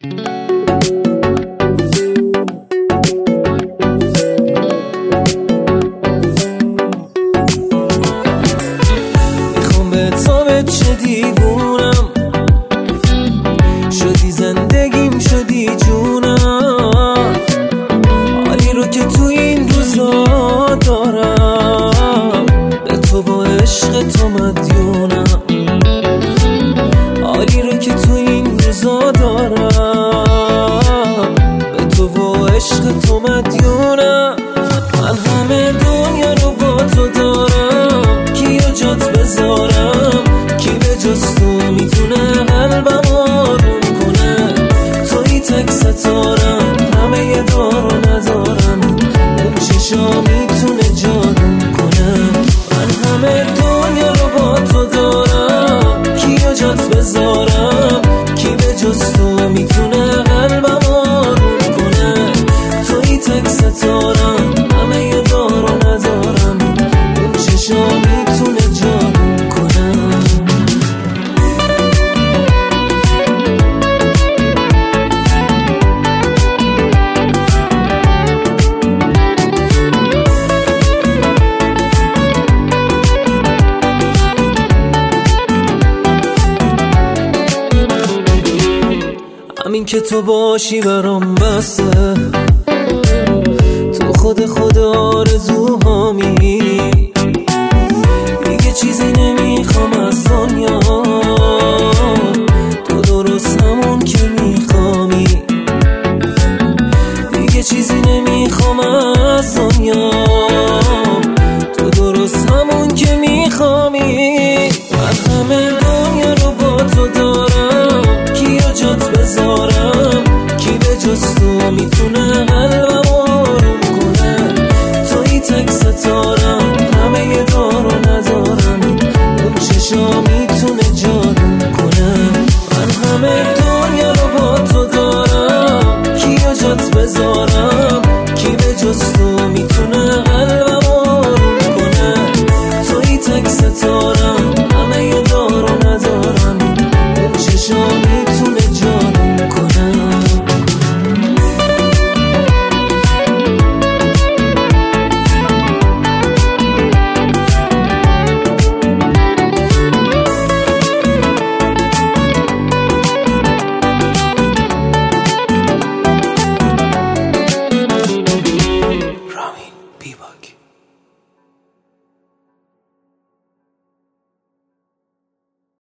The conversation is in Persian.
میخوام به تو چه دیوونم شدی، زندگیم شدی جونم، حالی رو که تو این روزا دارم به تو با عشق تو مدیونم، حالی رو که تو این روزا دارم به تو با عشق تو مدیونم. من همه دنیا رو با تو دارم، کیو جات بذارم، کی به جز تو میتونه قلبم آروم کنه، توی تک ستارم، همه یه دارو ندارم، اون چشا میتونه جادو کنه. من همه دنیا رو با تو دارم، کیو جات بذارم، کی به جز تو میتونه قلبم آروم کنه، توی تک ستارم، همه یه دارو ندارم، اون چشا میتونه جادو کنه. همین که تو باشی برام بسه، تو خود آرزوهامی، دیگه چیزی نمیخوام از دنیا، تو درست همون که میخوامی، دیگه چیزی نمیخوام از دنیا، تو درست همون که میخوامی. من همه دنیا رو با تو دارم، کیو جات بذارم،